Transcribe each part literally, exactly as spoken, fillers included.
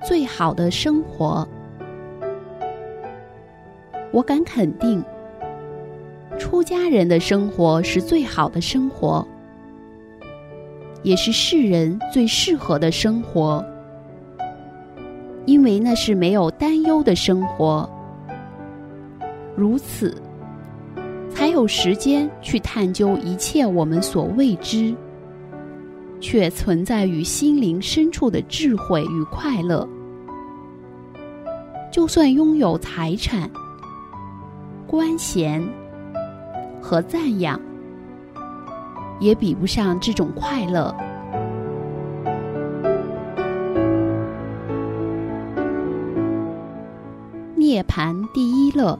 最好的生活。我敢肯定，出家人的生活是最好的生活，也是世人最适合的生活，因为那是没有担忧的生活。如此，才有时间去探究一切我们所未知，却存在于心灵深处的智慧与快乐。就算拥有财产、官衔和赞扬，也比不上这种快乐。涅槃第一乐。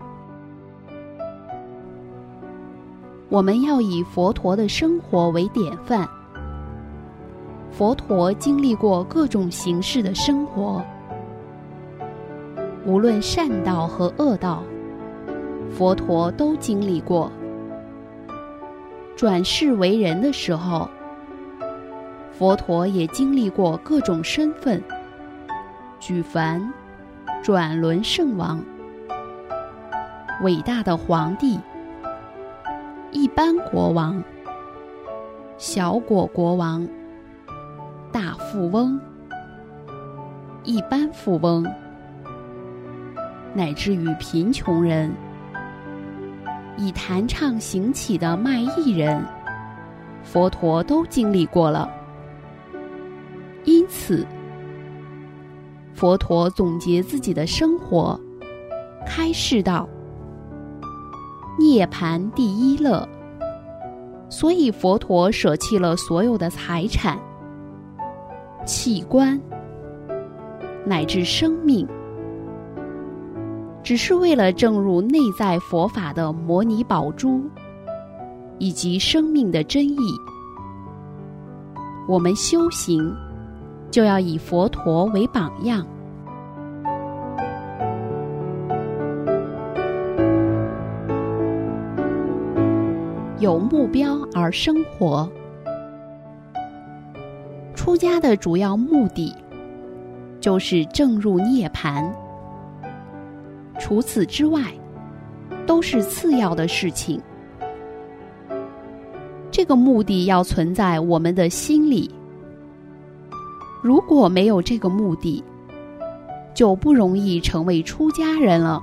我们要以佛陀的生活为典范。佛陀经历过各种形式的生活，无论善道和恶道，佛陀都经历过。转世为人的时候，佛陀也经历过各种身份，举凡、转轮圣王、伟大的皇帝、一般国王、小果国王、大富翁、一般富翁，乃至于贫穷人，以弹唱行乞的卖艺人，佛陀都经历过了。因此，佛陀总结自己的生活，开示道：涅槃第一乐。所以佛陀舍弃了所有的财产、器官乃至生命，只是为了证入内在佛法的摩尼宝珠以及生命的真意。我们修行就要以佛陀为榜样，有目标而生活。出家的主要目的就是证入涅槃，除此之外都是次要的事情。这个目的要存在我们的心里，如果没有这个目的，就不容易成为出家人了。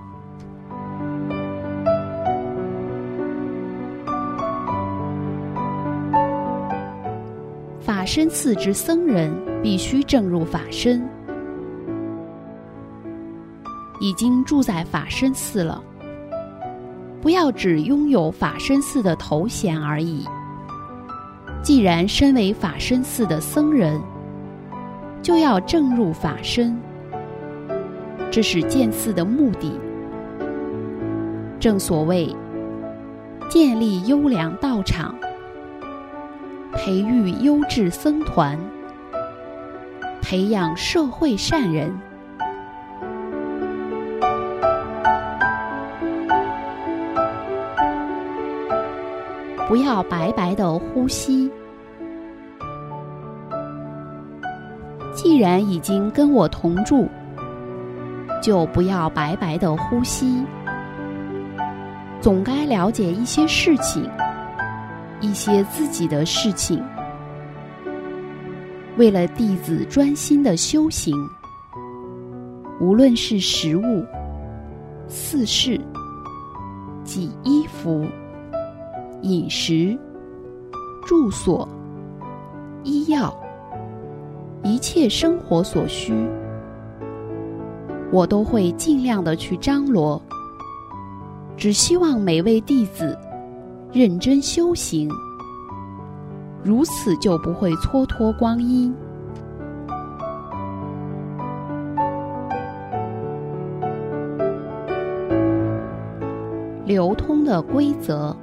法身寺之僧人必须证入法身，已经住在法身寺了，不要只拥有法身寺的头衔而已。既然身为法身寺的僧人，就要证入法身，这是建寺的目的。正所谓建立优良道场，培育优质僧团，培养社会善人。不要白白的呼吸。既然已经跟我同住，就不要白白的呼吸。总该了解一些事情，一些自己的事情。为了弟子专心的修行，无论是食物、四事、及衣服、饮食、住所、医药，一切生活所需，我都会尽量的去张罗，只希望每位弟子认真修行，如此就不会蹉跎光阴。流通的规则。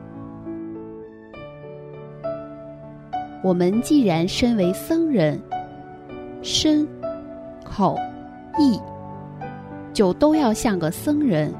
我们既然身为僧人，身、口、意就都要像个僧人。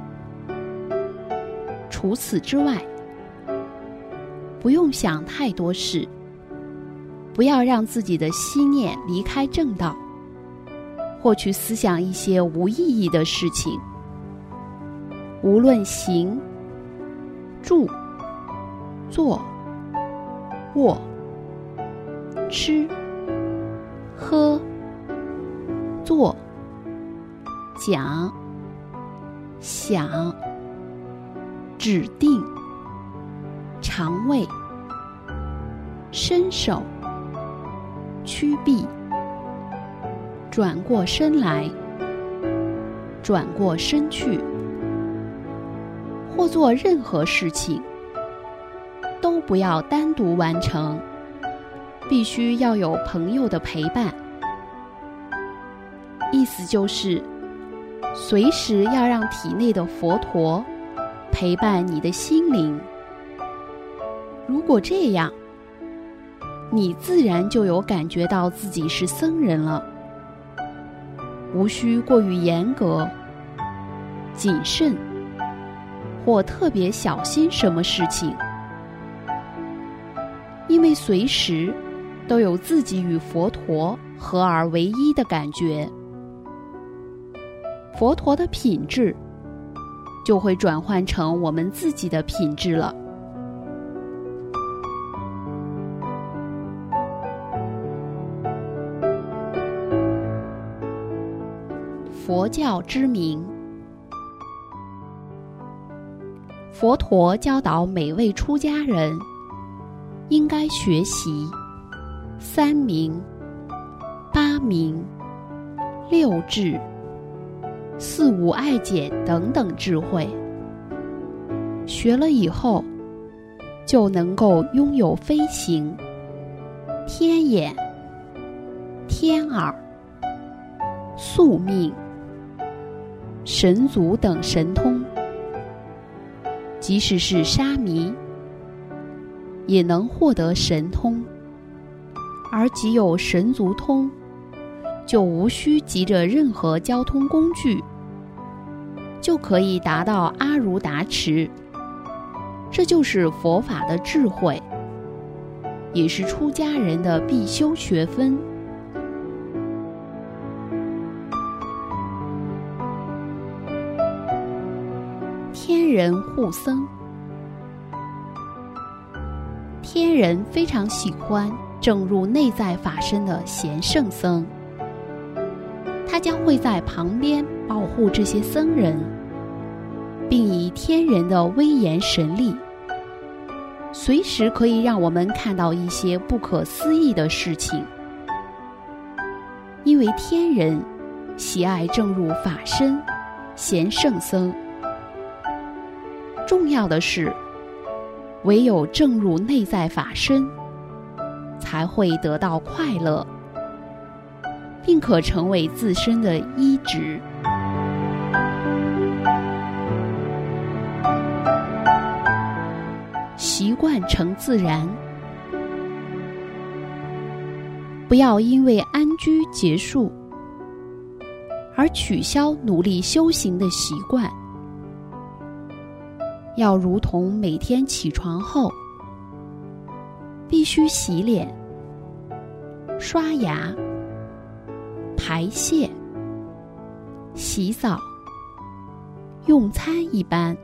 除此之外，不用想太多事，不要让自己的心念离开正道， 或去思想一些无意义的事情。无论行、住、坐、卧、吃、喝、做、讲、想、指定、肠胃、伸手、屈臂、转过身来、转过身去，或做任何事情，都不要单独完成，必须要有朋友的陪伴。意思就是，随时要让体内的佛陀陪伴你的心灵。如果这样，你自然就有感觉到自己是僧人了，无需过于严格、谨慎或特别小心什么事情，因为随时都有自己与佛陀合而为一的感觉，佛陀的品质就会转换成我们自己的品质了。佛教之名。佛陀教导每位出家人应该学习三明、八明、六智、四无碍解等等智慧，学了以后就能够拥有飞行、天眼、天耳、宿命、神足等神通，即使是沙弥也能获得神通，而即有神足通，就无需急着任何交通工具，就可以达到阿如达持。这就是佛法的智慧，也是出家人的必修学分。天人护僧。天人非常喜欢正入内在法身的贤圣僧，他将会在旁边保护这些僧人，并以天人的威严神力，随时可以让我们看到一些不可思议的事情。因为天人喜爱正入法身贤圣僧，重要的是，唯有正入内在法身，才会得到快乐，并可成为自身的依止。习惯成自然，不要因为安居结束而取消努力修行的习惯。要如同每天起床后，必须洗脸、刷牙、排泄、洗澡、用餐一般，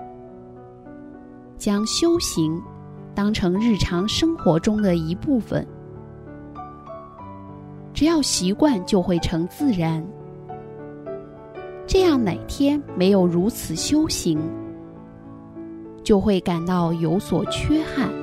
将修行当成日常生活中的一部分。只要习惯，就会成自然。这样哪天没有如此修行，就会感到有所缺憾。